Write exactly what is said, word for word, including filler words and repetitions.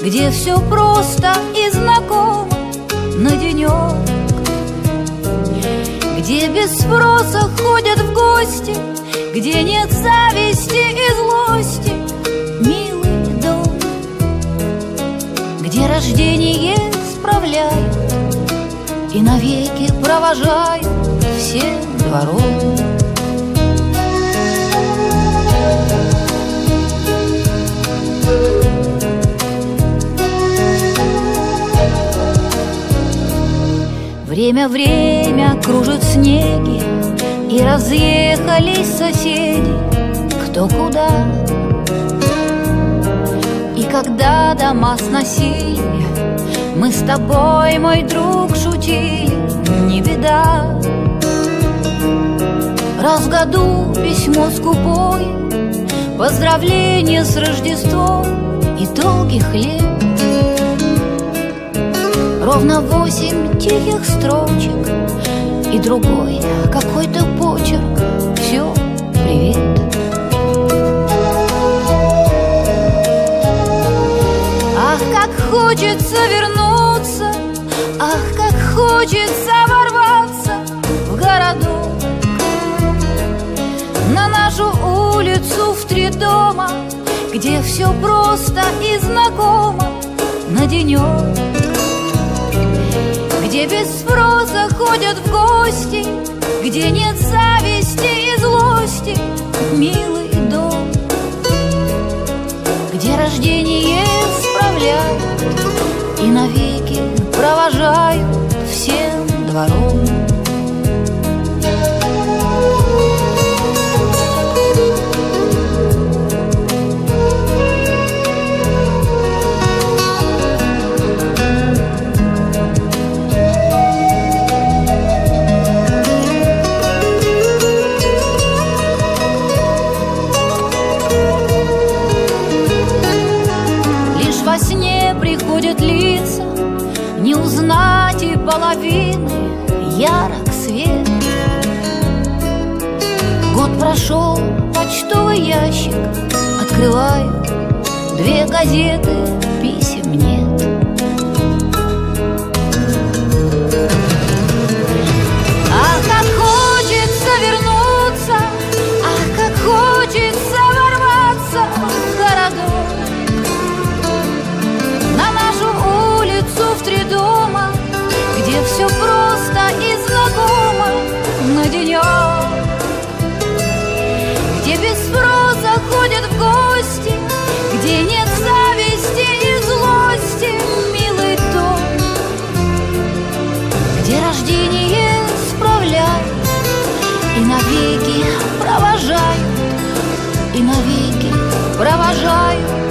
где все просто и знакомо на денек, где без спроса ходят в гости, где нет зависти и злости, милый дом, где рождение справляют и навеки провожают всем двором. Время время кружит снеги, и разъехались соседи кто куда. И когда дома сносили, мы с тобой, мой друг, шутили, не беда. Раз в году письмо скупое, поздравление с Рождеством и долгих лет. Ровно восемь тихих строчек и другой какой-то почерк. Все, привет. Ах, как хочется вернуться, ах, как хочется ворваться в городок, на нашу улицу в три дома, где все просто и знакомо на денек, где без спроса ходят в гости, где нет зависти и злости, милый дом, где рождение справляют и навеки провожают всем двором. Во сне приходят лица, не узнать и половины, ярок свет. Год прошел, почтовый ящик открываю, две газеты, писем нет. Ах, как хочется вернуться, ах, как хочется ворваться в городок, на нашу улицу в три дома, где все просто и знакомо на денек, где без спроса ходят в гости, где нет зависти и злости, милый дом, где рождение справляют и навеки провожают, и навеки провожают